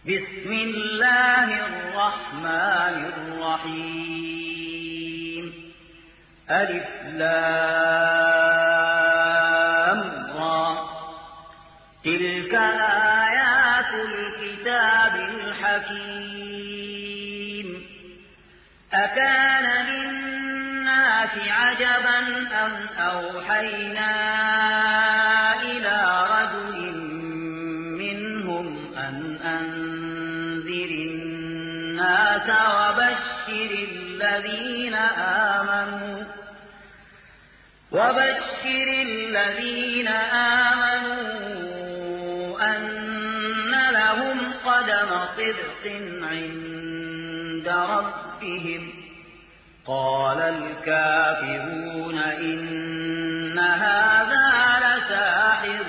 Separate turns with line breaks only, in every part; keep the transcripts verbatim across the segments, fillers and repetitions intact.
بسم الله الرحمن الرحيم ألف لام را تلك آيات الكتاب الحكيم أكان للناس عجبا أن أوحينا إلى رجل منهم أن أنذر الناس وبشر الذين آمنوا وبشر الذين آمنوا أن لهم قدم صدق عند ربهم قال الكافرون إن هذا لساحر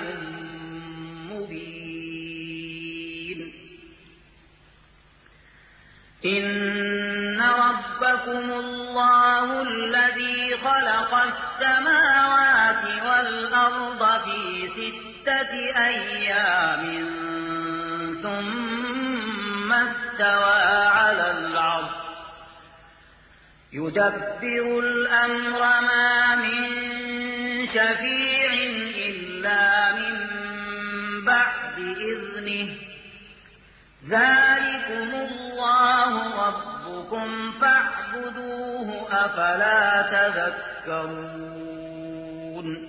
مبين إن ربكم الله الذي خلق السماوات والأرض في ستة أيام ثم استوى على العرش يدبر الأمر ما من شفيع إلا من بعد إذنه ذلكم الله ربكم فاعبدوه أفلا تذكرون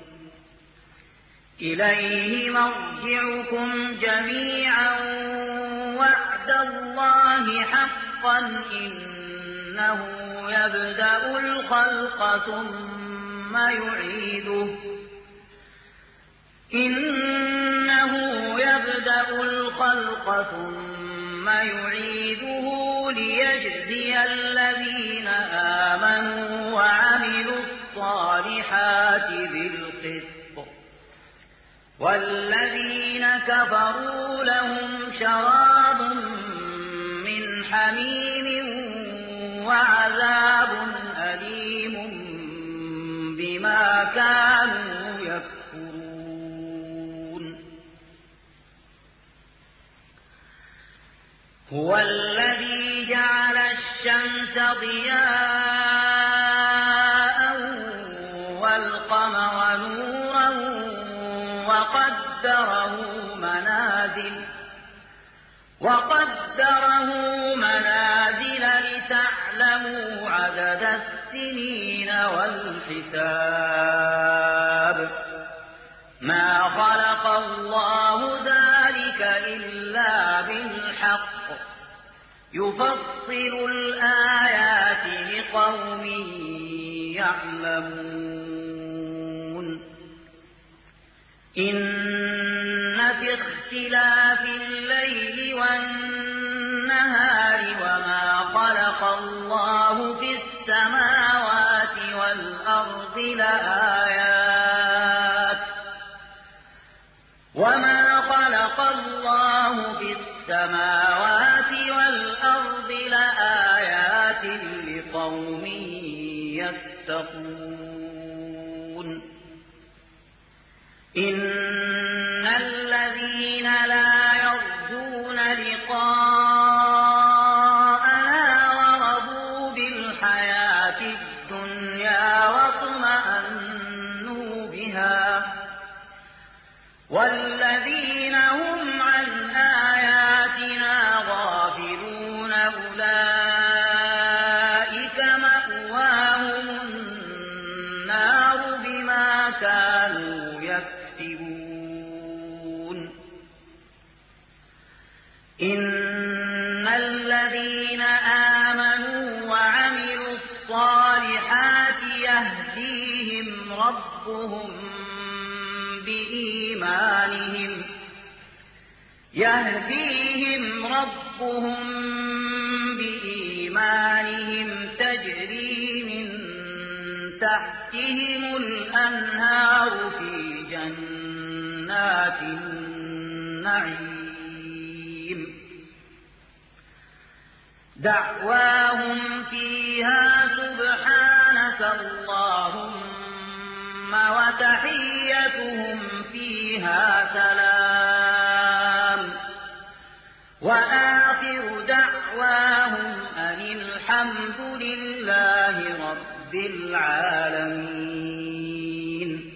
إليه مرجعكم جميعا وعد الله حقا إنه يبدأ الخلق ثم يعيده إنه يبدأ الخلق ثم يعيده ليجزي الذين آمنوا وعملوا الصالحات بالقسط والذين كفروا لهم شراب من حميم وعذاب أليم بما كانوا يكفرون هو الذي جعل الشمس ضياء والقمر نورا وقدره منازل وقدره منازل لتعلموا عدد السنين والحساب ما خلق الله ذلك إلا بالحق يفصل الآيات لقوم يعلمون إن في اختلاف الليل والنهار وما خلق الله في السماوات والأرض لآيات وما خلق الله في السماوات والأرض لآيات لقوم يتقون إن الذين لا يرجون لقاءنا ورضوا بالحياة الدنيا واطمأنوا بها والذين هم عن آياتنا غافلون أولئك مأواهم النار بما كانوا يكسبون إن الذين آمنوا وعملوا الصالحات يهديهم ربهم بإيمانهم يهديهم ربهم بإيمانهم تجري من تحتهم الأنهار في جنات النعيم دعواهم فيها سبحانك اللهم وتحيتهم فيها سلام وآخر دعواهم أن الحمد لله رب العالمين.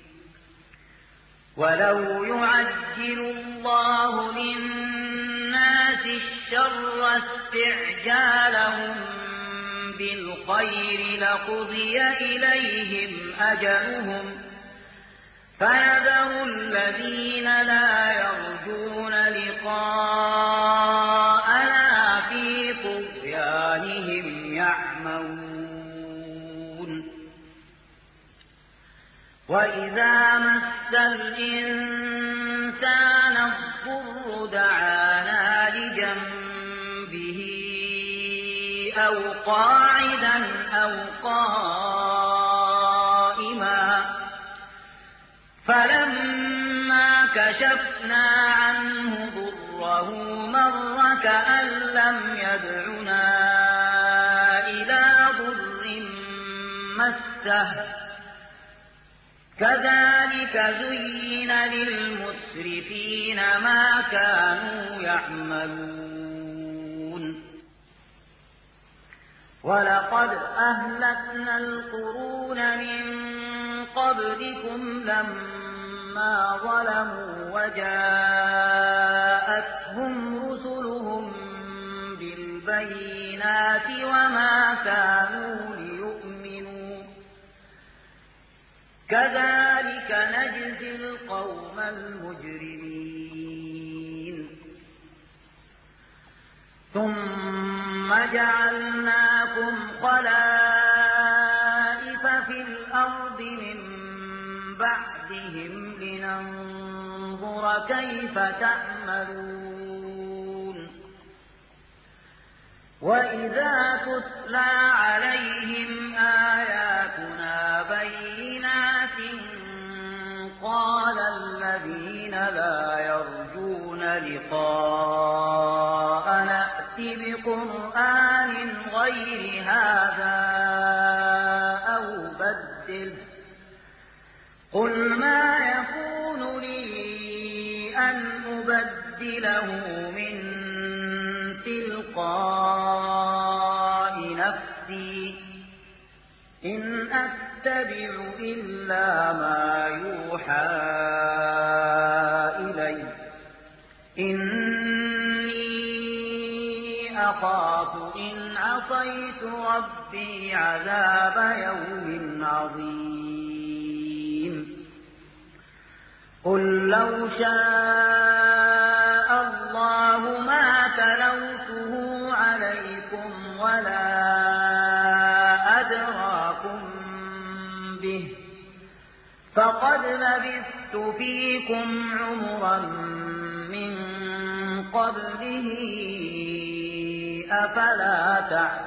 ولو يعجل الله للناس الشر استعجالهم بالخير لقضي إليهم أجلهم فيذر الذين لا يرجون لقاءنا في طغيانهم يعمهون. وإذا مس الإنسان الضر دعانا لجنبه أو قاعدا أو قائما فلما كشفنا عنه ضره مر كأن لم يدعنا إلى ضر مسه كذلك زين للمسرفين ما كانوا يعملون. ولقد أهلكنا القرون من قبلكم لما ظلموا وجاءتهم رسلهم بالبينات وما كانوا ليؤمنوا كذلك نجزي القوم المجرمين. ثم جعلناكم خلائف في الأرض من بعدهم لننظر كيف تعملون. وإذا تتلى عليهم آياتنا بينات قال الذين لا يرجون لقاءنا ائت بقرآن غير هذا أو بدله قل ما يكون لي أن أبدله من تلقاء نفسي إن أتبع إلا ما يوحى إلي إني أخاف إن عصيت ربي عذاب يوم عظيم. قل لو شاء الله ما تلوته عليكم ولا أدراكم به فقد لبثت فيكم عمرا من قبله أفلا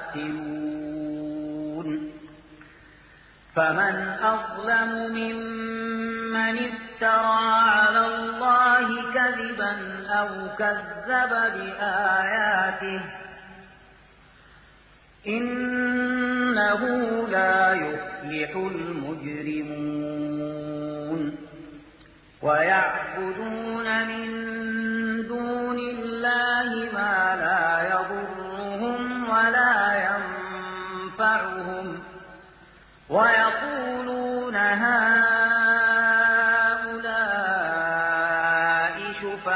تعقلون. فمن أظلم ممن افترى على الله كذبا أو كذب بآياته إنه لا يفلح المجرمون. ويعبدون من دون الله ما لا يضرهم ولا ينفعهم ويقولون هؤلاء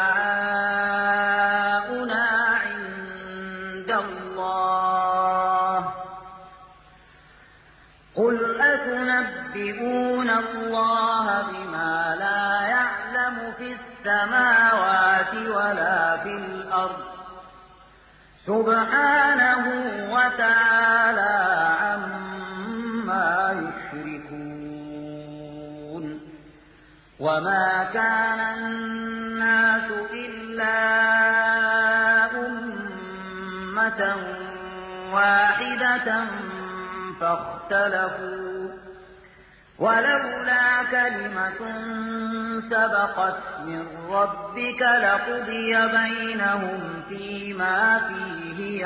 شفعاؤنا عند الله قل أتنبئون الله بما لا يعلم في السماوات ولا في الأرض سبحانه وتعالى عما يشركون. وما كان الناس إلا أمة واحدة فاختلفوا ولولا كلمة سبقت من ربك لقضي بينهم فيما فيه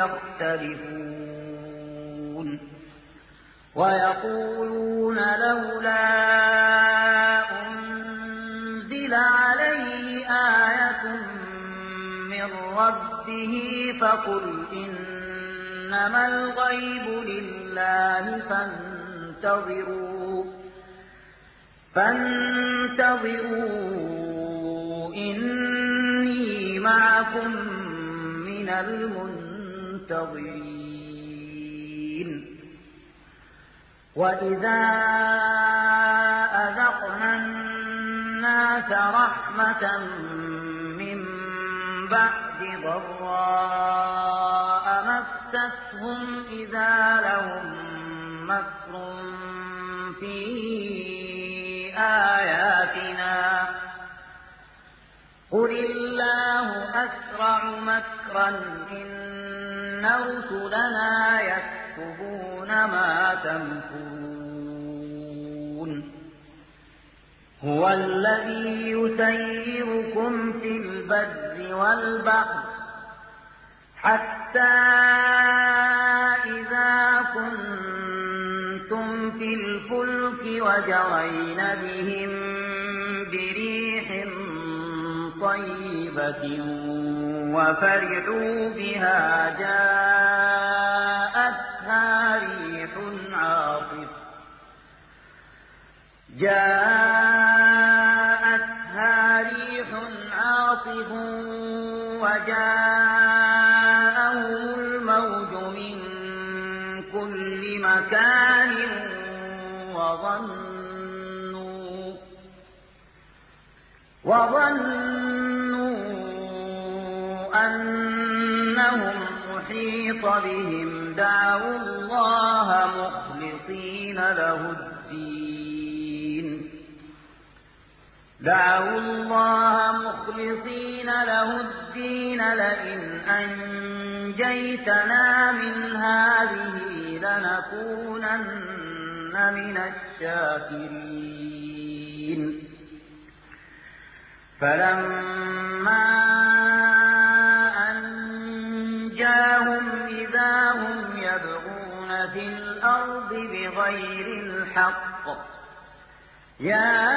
يختلفون. ويقولون لولا أنزل عليه آية من ربه ربه فقل إنما الغيب لله فانتظروا فانتظروا إني معكم من المنتظرين وإذا أذقنا الناس رحمة من بعد ضراء مستهم إذا لهم مكر في آياتنا قل الله أسرع مكرا إن رسلنا يكتبون ما تمكرون هو الذي يسيركم في البر والبحر حتى إذا كنتم في الفلك وجرين بهم بريح طيبة وفرحوا بها جاءتها ريح عاصف جاءتها ريح عاصف وجاءهم الموج من كل مكان وظنوا وظنوا أنهم أحيط بهم دعوا الله مخلصين له الدين دعوا الله مخلصين له الدين لئن أنجيتنا من هذه لنكونن من الشاكرين فلما أنجاهم إذا هم يبغون في الأرض بغير الحق يا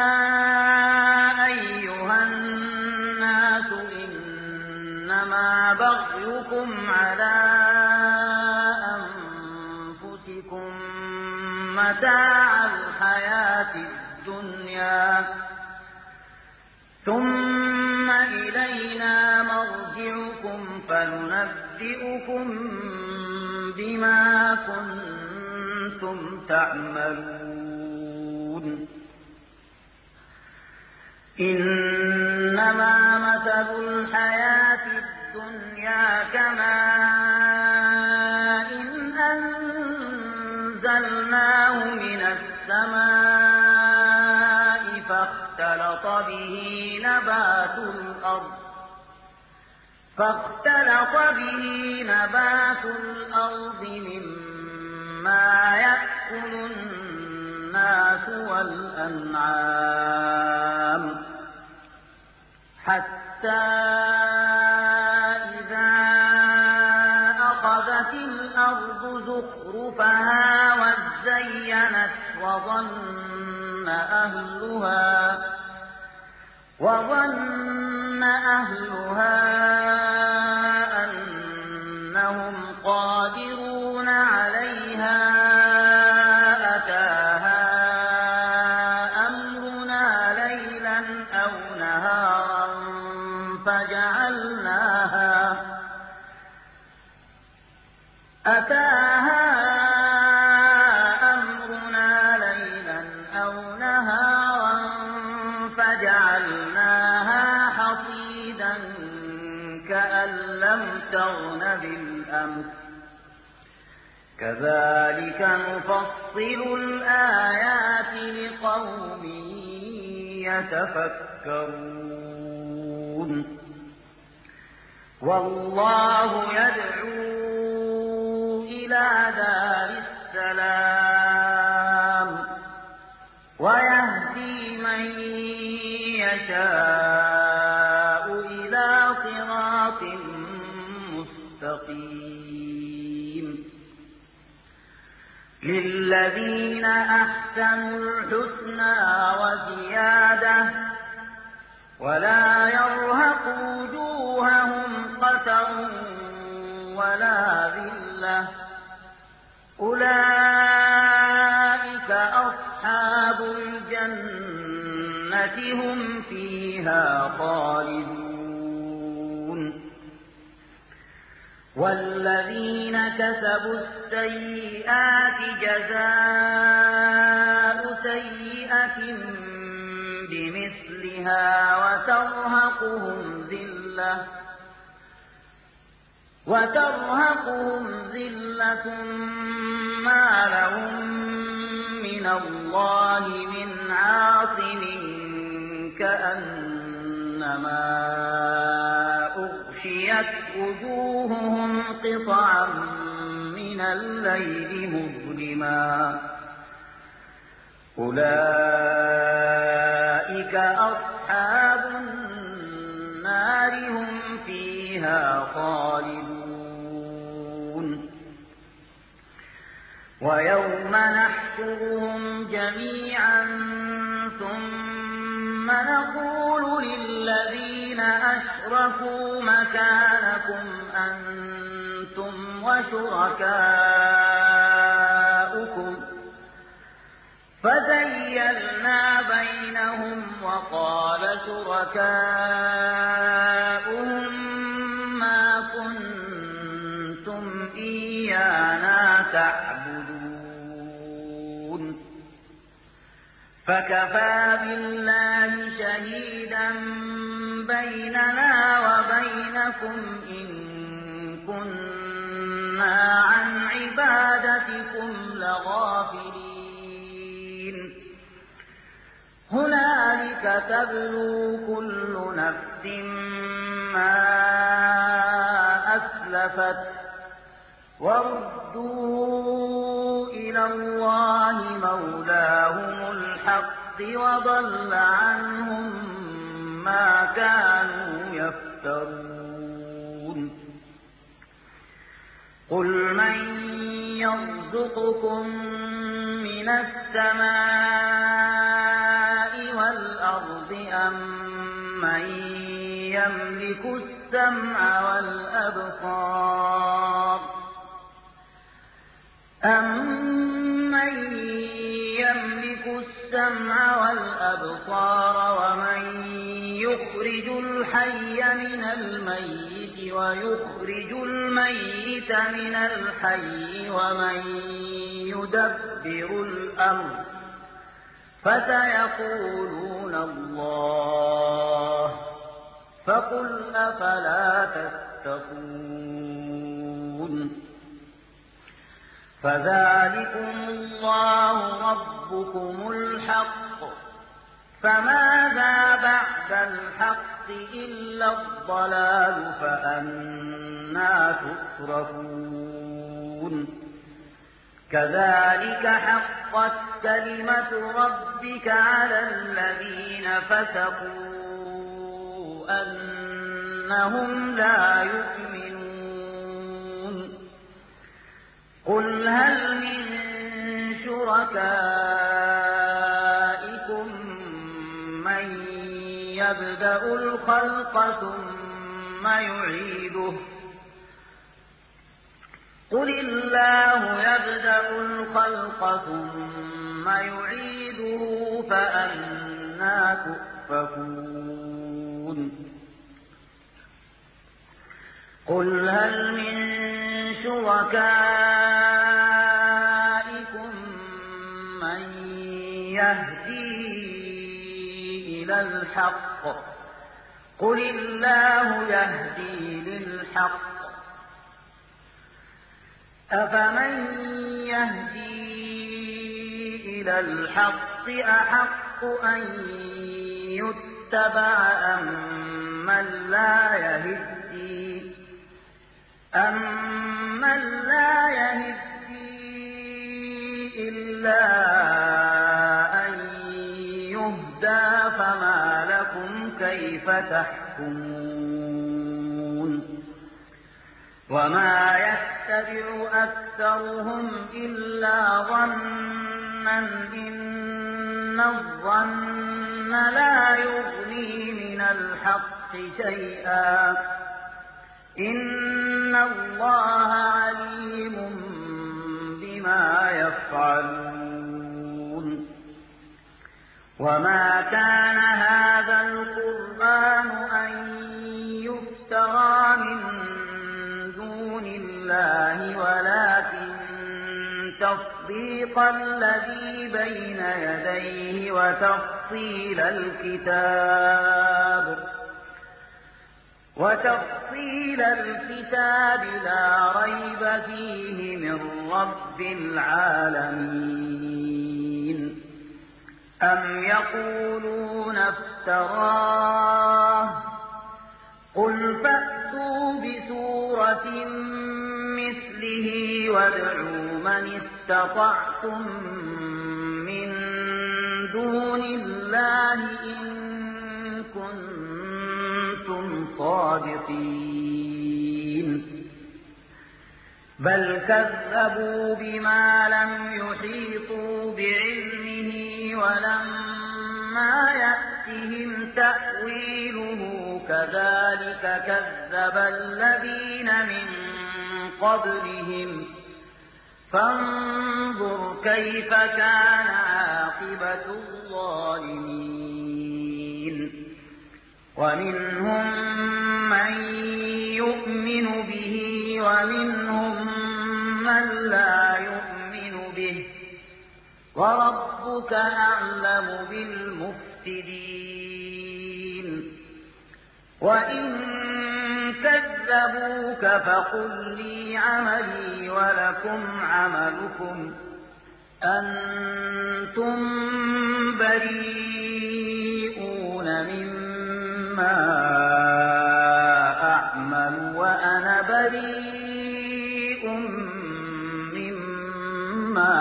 أيها الناس إنما بغيكم على أنفسكم متاع الحياة الدنيا ثم إلينا مرجعكم فننبئكم بما كنتم تعملون إنما مثل الحياة الدنيا كماء إن أنزلناه من السماء فاختلط به نبات الأرض فاختلط به نبات الأرض مما يأكل الناس والأنعام حتى إذا أخذت الأرض زخرفها وزينت وظن أهلها وظن أهلها أنهم قادرون عليها أتاها أمرنا ليلا أو نهارا فجعلناها أتاها أمرنا ليلا أو نهارا فجعلناها حصيدا كأن لم تغن بالأمس كذلك نفصل الآيات لقوم يتفكرون والله يدعو إلى دار السلام ويهدي من يشاء إلى صراط مستقيم للذين أحسنوا الحسنى وزيادة ولا يرهق وجوههم وجوههم قتر ولا ذلة أولئك أصحاب الجنة هم فيها خالدون والذين كسبوا السيئات جزاء سيئة بمثلها وترهقهم ذلة وترهقهم ذلة ما لهم من الله من عاصم كأنما أغشيت وجوههم قطعا من الليل مظلما أولئك أصحاب النار هم فيها خالدون ويوم نحشرهم جميعا ثم نقول للذين أشركوا مكانكم أنتم وشركاؤكم فزيلنا بينهم وقال شركاؤهم ما كنتم إيانا تعبدون فكفى بالله شهيدا بيننا وبينكم إن كنا عن عبادتكم لغافلين هنالك تبلو كل نفس ما أسلفت وردوا إلى الله مولاهم الحق وضل عنهم ما كانوا يفترون قل من يرزقكم من السماء والأرض أم من يملك السمع والأبصار أَمَّن يَمْلِكُ السَّمْعَ وَالْأَبْصَارَ وَمَن يُخْرِجُ الْحَيَّ مِنَ الْمَيِّتِ وَيُخْرِجُ الْمَيِّتَ مِنَ الْحَيِّ وَمَن يُدَبِّرُ الْأَمْرَ فَسَيَقُولُونَ اللَّهُ فَقُلْ أَفَلَا تَتَّقُونَ فذلكم الله ربكم الحق فماذا بعد الحق إلا الضلال فأنى تصرفون كذلك حقت كلمة ربك على الذين فسقوا أنهم لا يؤمنون قل هل من شركائكم من يبدأ الخلق ثم يعيده قل الله يبدأ الخلق ثم يعيده فأنى تؤفكون قل هل من شركائكم من يهدي إلى الحق قل الله يهدي للحق أفمن يهدي إلى الحق أحق أن يتبع أم من لا يهدي أَمَّن لَّا يَهِدِّي إِلَّا أَن يُهْدَىٰ فَمَا لَكُمْ كَيْفَ تَحْكُمُونَ وَمَا يَتَّبِعُ أَكْثَرُهُمْ إِلَّا ظَنًّا إِنَّ الظَّنَّ لَا يُغْنِي مِنَ الْحَقِّ شَيْئًا إن الله عليم بما يفعلون. وما كان هذا القرآن أن يفترى من دون الله ولكن تصديق الذي بين يديه وتفصيل الكتاب وتفصيل الكتاب لا ريب فيه من رب العالمين. أم يقولون افتراه قل فأتوا بسورة مثله وادعوا من استطعتم من دون الله إن كنتم صادقين. بل كذبوا بما لم يحيطوا بعلمه ولما يأتهم تأويله كذلك كذب الذين من قبلهم فانظر كيف كان عاقبة الظالمين. ومنهم من يؤمن به ومنهم من لا يؤمن به وربك أعلم بالمفسدين. وإن كذبوك فقل لي عملي ولكم عملكم أنتم بريئون مما أعمل وأنا بريء مما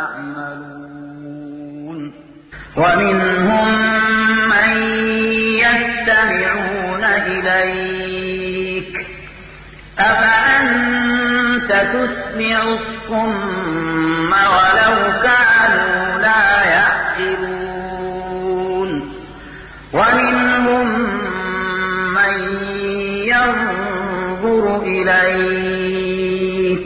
تعملون. ومنهم من يستمعون إليك أفأنت تسمع الصم ولو كانوا لا يعقلون. ومنهم من ينظر إليك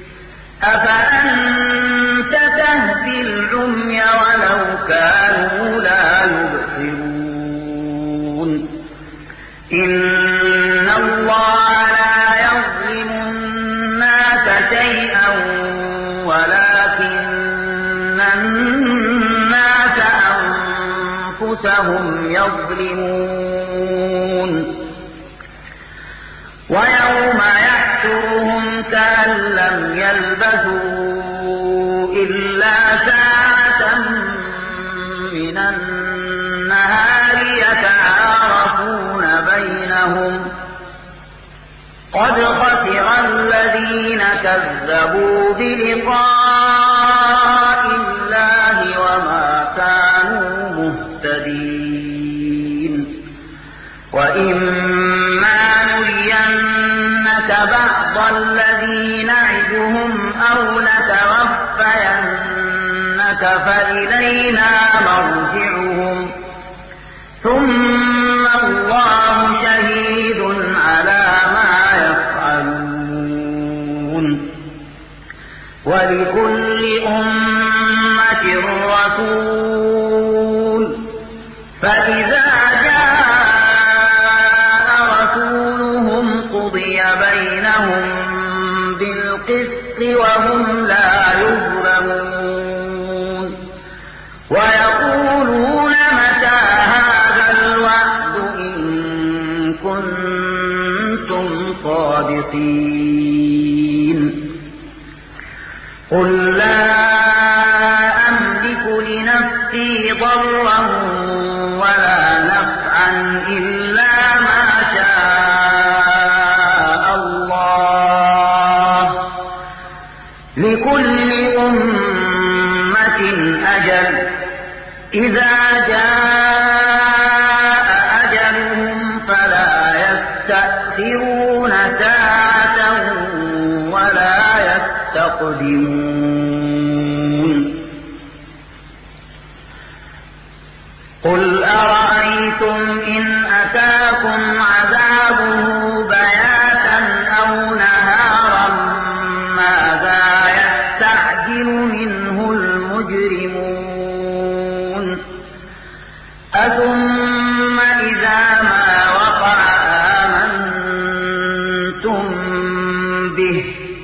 أفأنت تهدي العمي ولو كانوا لا يبصرون. إن الله لا يظلم الناس شيئا ولكن الناس أنفسهم يظلمون. ويوم يحشرهم كأن لم يلبثوا إلا ساعة من النهار يتعارفون بينهم قد خسر الذين كذبوا بلقاء الله وما كانوا مهتدين. وإما نرينك بعض الذي نعدهم أو نتوفينك فإلينا مرجعهم ثم الله شهيد على ما يفعلون. ولكل أمة رسول فإذا جاء رسولهم قضي بينهم بالقسط وهم لا يظلمون. ويقولون متى هذا الوعد إن كنتم صادقين. قل لا أملك لنفسي ضرا ولا نفعا إلا ما شاء الله لكل أمة أجل إذا جاء أجلهم فلا يستأخرون ساعة ولا يستقدمون. قل أرأيتم إن أتاكم عذابه بياتا به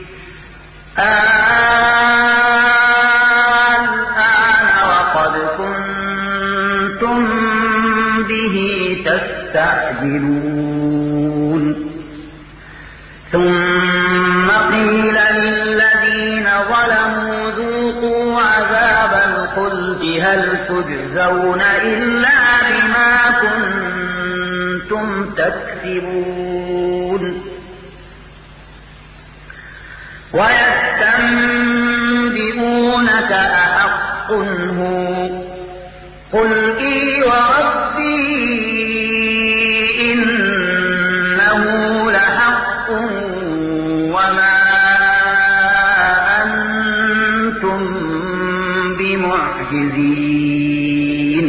الآن وقد كنتم به تستعجلون ثم قيل للذين ظلموا ذوقوا عذاب الخلد هل تجزون إلا بما كنتم تكسبون ويستنبئونك أحق هو قل إي وربي إنه لحق وما أنتم بمعجزين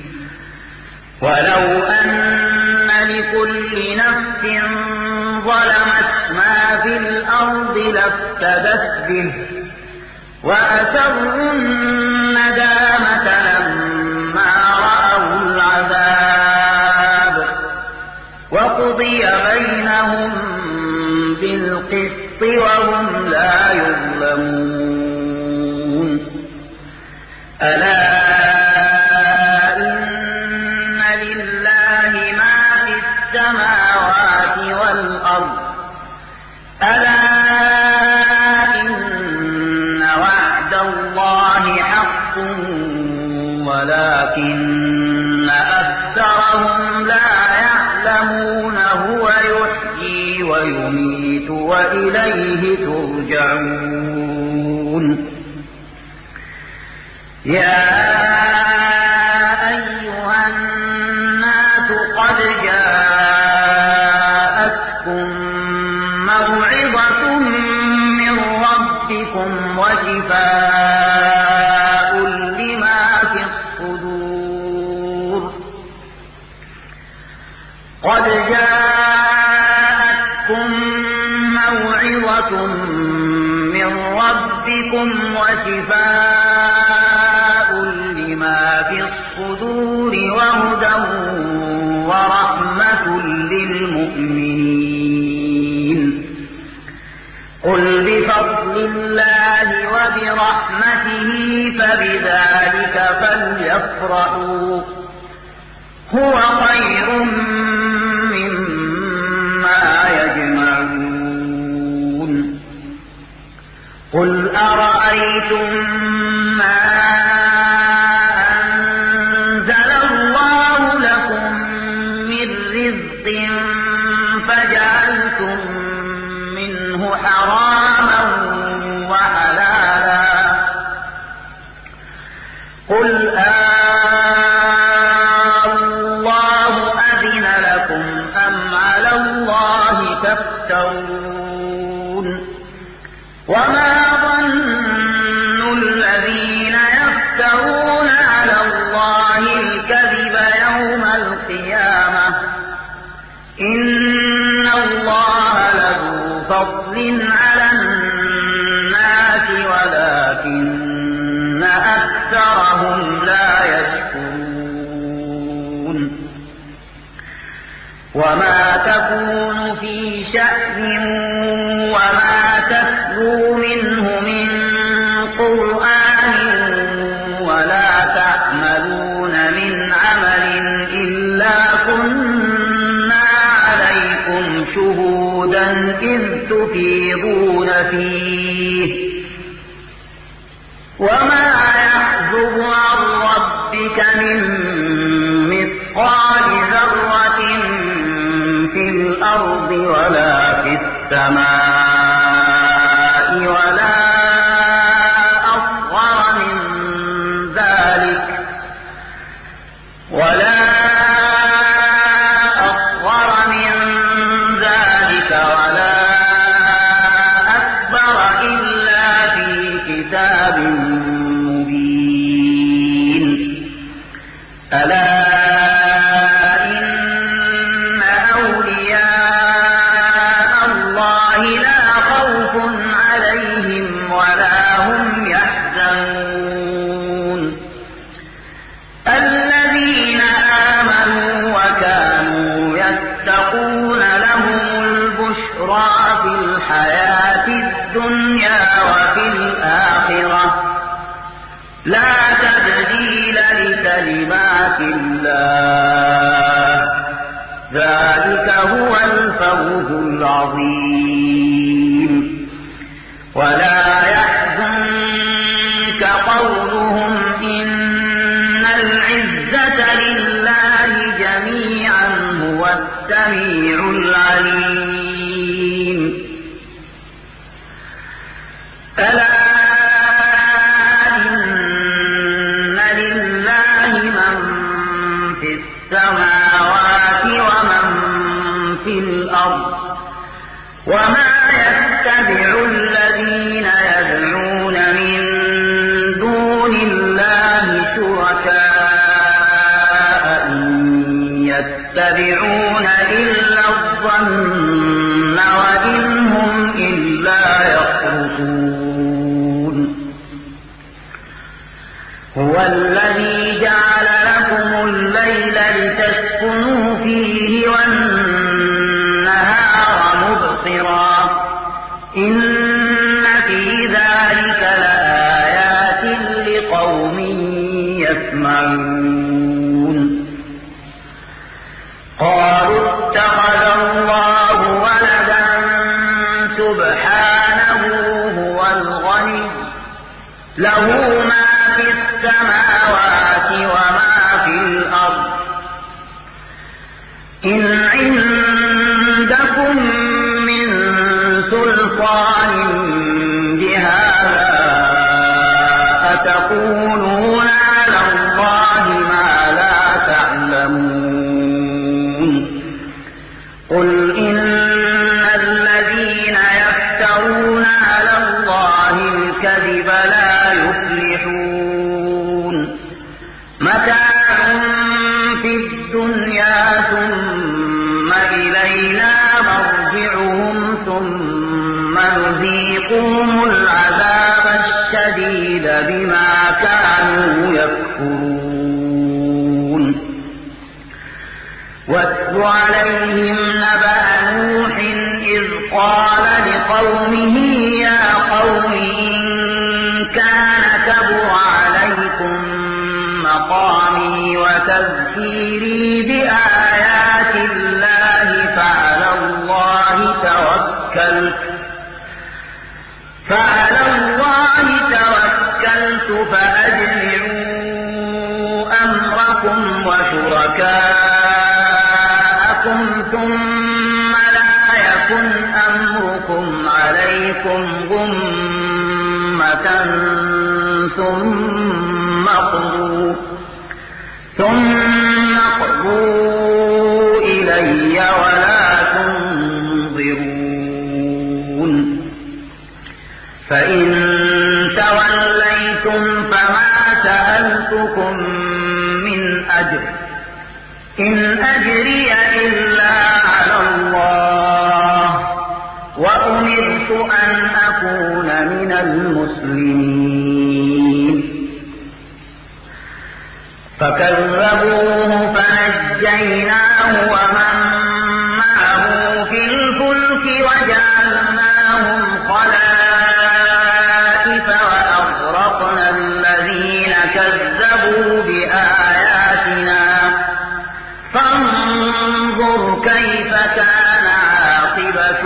ولو أن لكل نفس ظلمت ما في الأرض لافتدت به وأسروا الندامة لما رأوا العذاب وقضي بينهم بالقسط وهم لا يظلمون ألا إن لله ما في السماوات والأرض ألا إن وعد الله حق ولكن أكثرهم لا يعلمون هو يحيي ويميت وإليه ترجعون يا أيها الناس قد جاءتكم موعظة من ربكم وشفاء لما في الصدور قد جاءتكم موعظة من ربكم وشفاء لما في الصدور وهدى ورحمة للمؤمنين قل بفضل الله وبرحمته فبذلك فليفرحوا هو خير مما يجمعون قل أرأيتم ما أنزل الله لكم من رزق فجعلتم منه حراما وحلالا قل الله أذن لكم أم على الله تفترون وما ظن الذين يفترون على الله الكذب يوم القيامة إن الله له فضل على الناس ولكن أكثرهم لا يشكرون وما تكون في شأن وما تتلو منه من قرآن ولا تعملون من عمل إلا كنا عليكم شهودا إذ تفيضون فيه وما يحزب عن ربك من مثقال ذرة في الأرض ولا في السماء ولا أصغر من ذلك ولا أصغر من ذلك ولا أكبر إلا في كتاب مبين ألا إن أولياء الله لا خوف عليهم الحياة الدنيا وفي الآخرة لا تبديل لكلمات الله ذلك هو الفوز العظيم. ولا يحزنك قولهم إن العزة لله جميعا هو السميع العليم. ألا إن لله من في السماوات ومن في الأرض وما يتبع الذين يدعون من دون الله شركاء إن يتبعون إلا الظن وإن هم إلا يخرصون. هو الذي جعل لكم الليل لتسكنوا فيه والنهار مبصرا إن في ذلك لآيات لقوم يسمعون. قالوا اتخذ الله ولدا سبحانه هو الغني له ما في السماوات وما في الأرض إن عندكم من سلطان بهذا أتقولون على الله ما لا تعلمون. قل إن الذين يفترون على الله الكذب لا يفلحون. متاع في الدنيا ثم إلينا مرجعهم ثم نذيقهم العذاب الشديد بما كانوا يكفرون. واتل عليهم نبأ نوح إذ قال لقومه يا قوم إن كان كبر عليكم مقامي وتذكيري بآيات الله فعلى الله توكلت فعلى الله توكلت فأجمعوا أمركم وشركاءكم ثم لا يكن أمركم عليكم غمة ثم اقضوا ثم اقضوا إلي ولا تنظرون. فإن توليتم فما سألتكم من أجر إن أجري إلا على الله وأمرت أن أكون من المسلمين. فكذبوه فنجيناه ومن معه في الفلك وجعلناهم خلائف وأغرقنا الذين كذبوا بآياتنا فانظر كيف كان عاقبة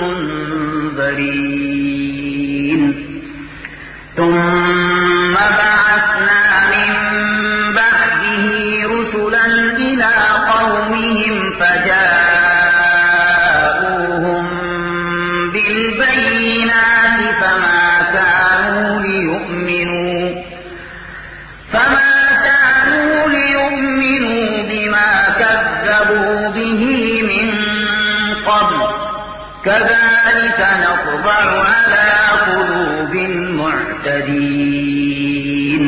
المنذرين. ثم بعثنا من بعده رسلا إلى قومهم فجاءوهم بالبينات فما كانوا ليؤمنوا فما كانوا ليؤمنوا بما كذبوا به من قبل كذلك نطبع على قلوب المعتدين.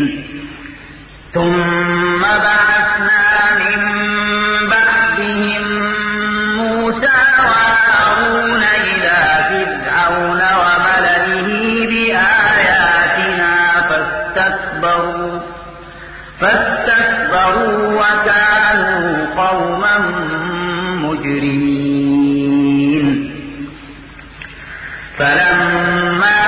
ثم بعثنا من بعدهم موسى وهارون إلى فرعون وملئه بآياتنا فاستكبروا فاستكبروا وكانوا قوما مجرمين. فلما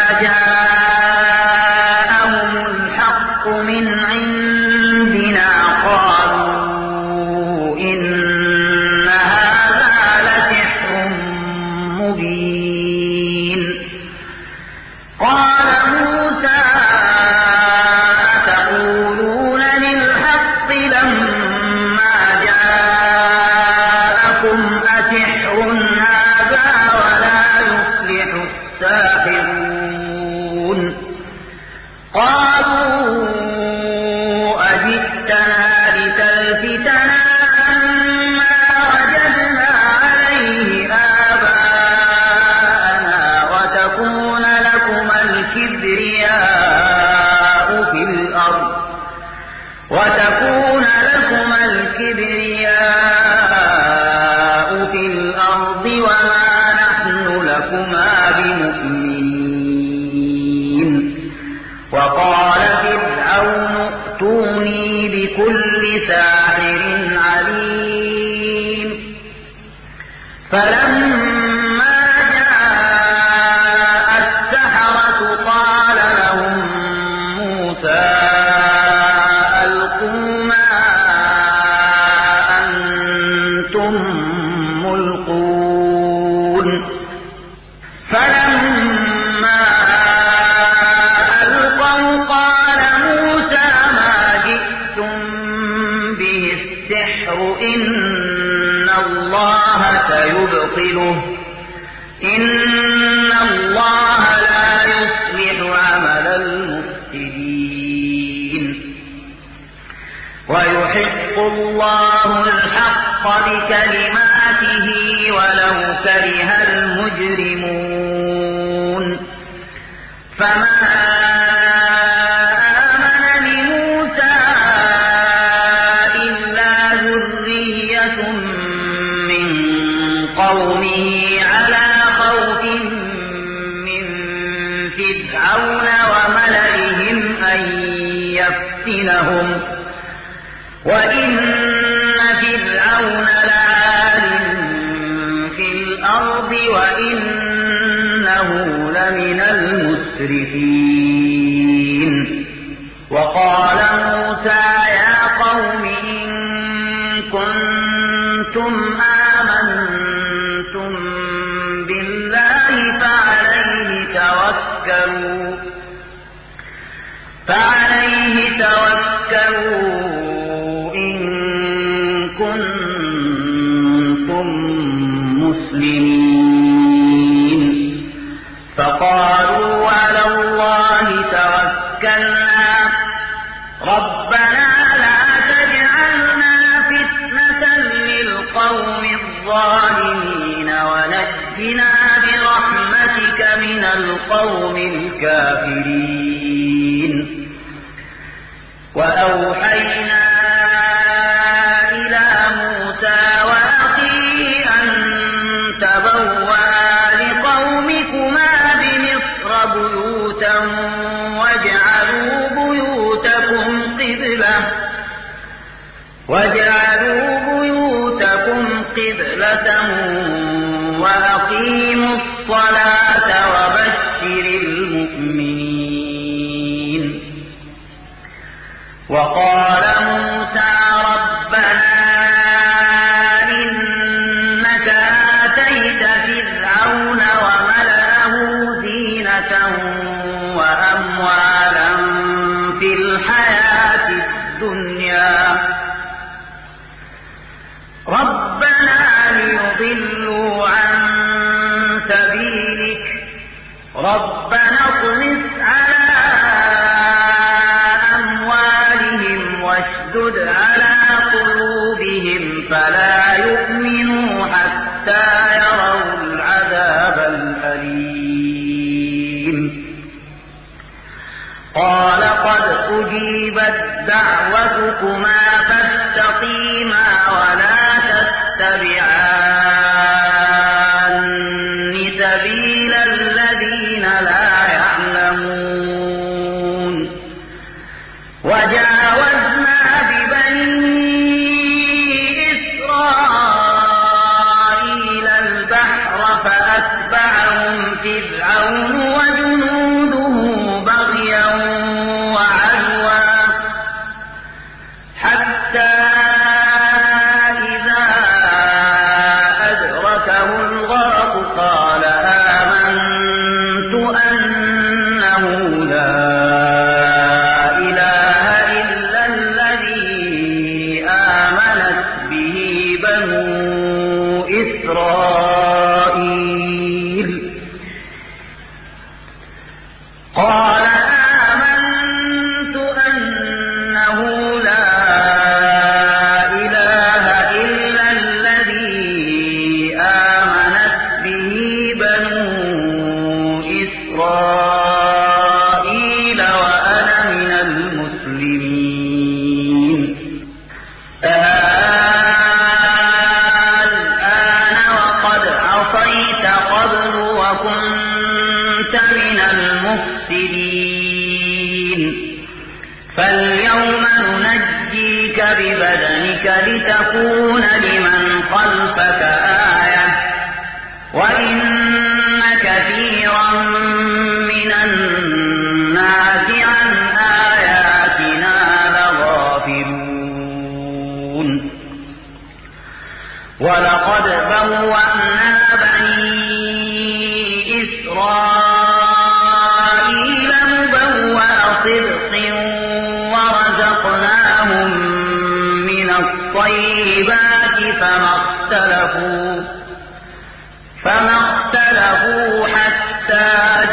جاءهم الحق من عندنا قالوا إن هذا لسحر مبين. قال موسى أتقولون للحق لما جاءكم أسحر هذا ولا يفلح الساحرون. قالوا أجئتنا لتلفتنا عما وجدنا عليه آباءنا وتكون لكما الكبرياء في الأرض وتكون لكما الكبرياء في الأرض وما نحن لكما بمؤمنين. وقال فرعون ائتوني بكل ساحر عليم. فلما جاء السحرة قال لهم موسى ألقوا ما أنتم ملقون. فلما ألقوا قال موسى ما جئتم به السحر إن الله سيبطله إن الله لا يصلح عمل المفسدين ويحق الله الحق بكلماته ولو كره المجرمون. فما آمن لموسى إلا ذرية من قومه على خوف من فرعون وملئهم أن يفتنهم وإن فرعون لعال في الأرض وإنه لمن المسرفين. وقال موسى يا قوم إن كنتم آمنتم بالله فعليه توكلوا فعليه توكلوا إن كنتم مسلمين. فقالوا على الله توكلنا ربنا لا تجعلنا فتنة للقوم الظالمين ونجنا برحمتك من القوم الكافرين. وأوحينا إلى موسى وأخيه أن تبوأ لقومكما بمصر بيوتا واجعلوا بيوتكم قبلة واجعلوا بيوتكم قبلة وأقيموا الصلاة وبشر المؤمنين. وقال موسى ربنا إنك آتيت فرعون وملأه زينة وأموالا في الحياة الدنيا ربنا ليضلوا عن سبيلك ربنا اطمس على أموالهم واشدد على قلوبهم فلا يؤمنوا حتى يروا العذاب الأليم. قال قد أجيبت دعوتكما فاستقيما ولا تتبعان سبيل الذين لا يعلمون. وجاوزنا ببني إسرائيل البحر فأتبعهم فرعون فرعون وجنوده بغيا وعدوا حتى إذا أدركه الغرق قال آمنت أنه لا إله إلا الذي آمنت به بنو إسرائيل قال آمنت أنه لا إله إلا الذي آمنت به بنو إسرائيل وأنا من المسلمين الآن وقد عصيت قبل وكنت من المفسدين فاليوم ننجيك ببدنك لتكون لمن خلفك آية وإن كثيرا من الناس عن آياتنا لغافلون ولقد بوأنا بني إسرائيل مبوأ صدق ورزقناهم من الطيبات فما اختلفوا فما اختلفوا حتى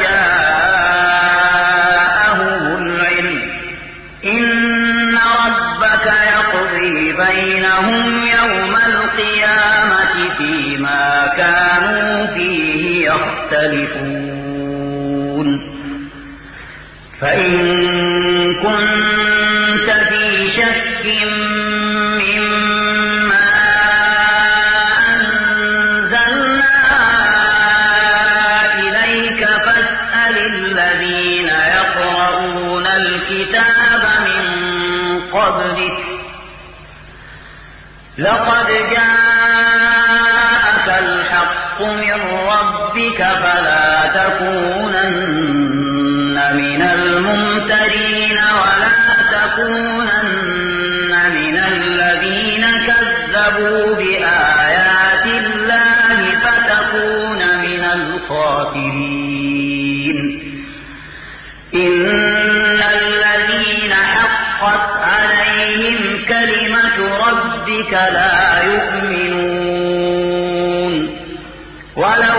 جاءهم العلم إن ربك يقضي بينهم يوم القيامة فيما كانوا فيه يختلفون فإن كنت في شك مما أنزلنا إليك فاسأل الذين يقرؤون الكتاب من قبلك لقد جاءك الحق من ربك فلا تكونن من الممترين ولا تكونن من الذين كذبوا بآيات الله فتكون من الخاسرين إن الذين حقت عليهم كلمة ربك لا يؤمنون ولو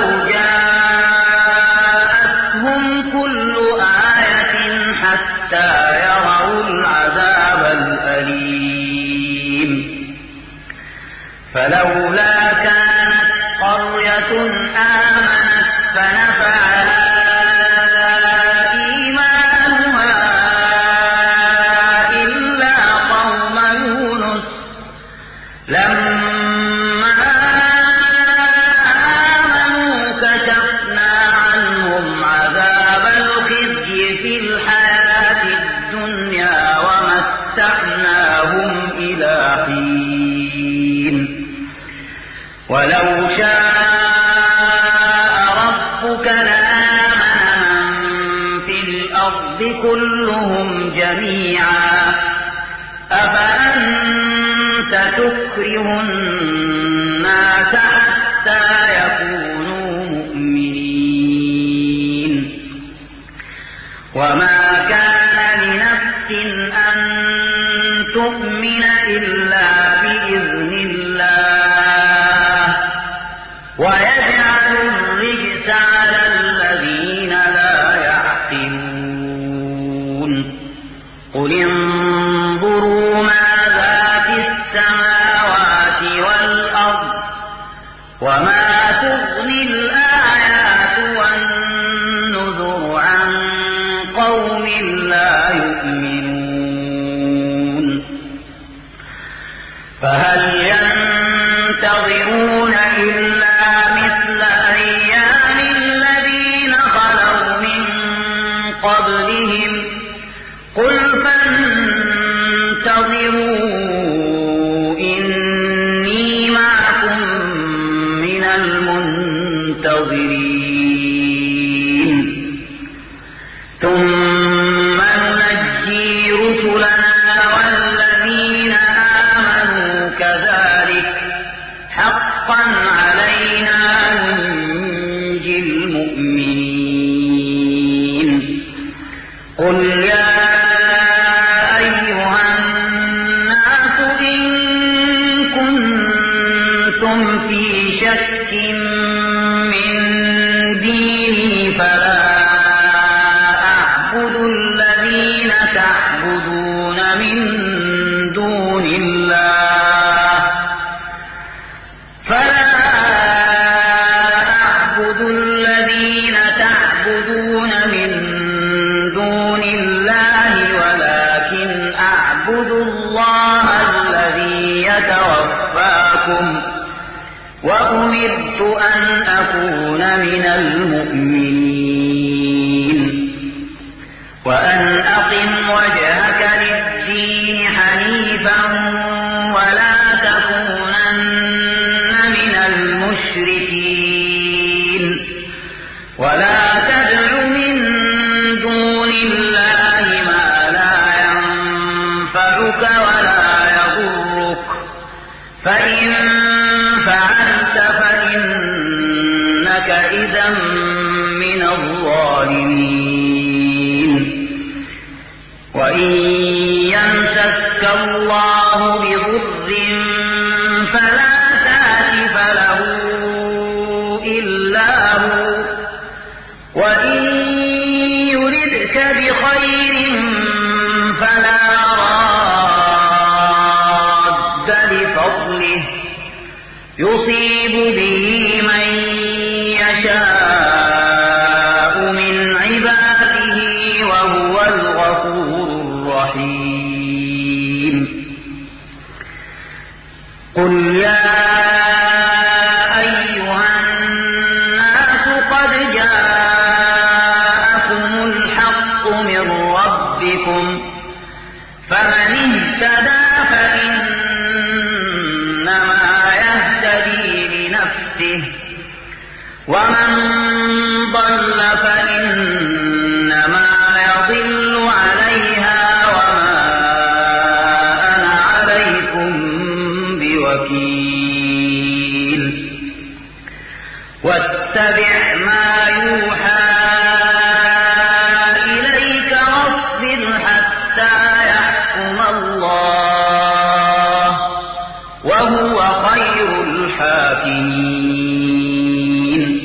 جاءتهم كل آية حتى يروا العذاب الأليم فلولا كانت قرية آمنت فنفعها لما آمنوا كشفنا عنهم عذاب الخزي في الحياة الدنيا ومتعناهم إلى حين ولو شاء ربك لآمن من في الأرض كلهم جميعا أفأنت تكره الناس حتى يكونوا مؤمنين وما كان لنفس أن تؤمن إلا بإذن الله ويجعل الرجس على الذين لا يعقلون قل انظروا ماذا في السماوات والأرض وما تغني الآيات والنذر عن قوم لا يؤمنون فهل ينتظرون إلا مثل أيام الذين خلوا من قبلهم قل فانتظروا إني معكم من المنتظرين قل يا أيها الناس إن كنتم في شك من ديني فلا أعبد الذين تعبدون من دون الله فلا أعبد الذين تعبدون من دون الله ولكن أعبد الله الذي يتوفاكم وأمرت أن أكون من المؤمنين وأن أقم وجهك للدين حنيفا ولا تكونن من المشركين ولا تدع من دون الله ما لا ينفعك ولا يضرك فإن فعلت فإنك إذا من الظالمين وإن يمسسك الله بضر فلا كاشف له إلا هو وإن يردك بخير فلا راد لفضله يصيب به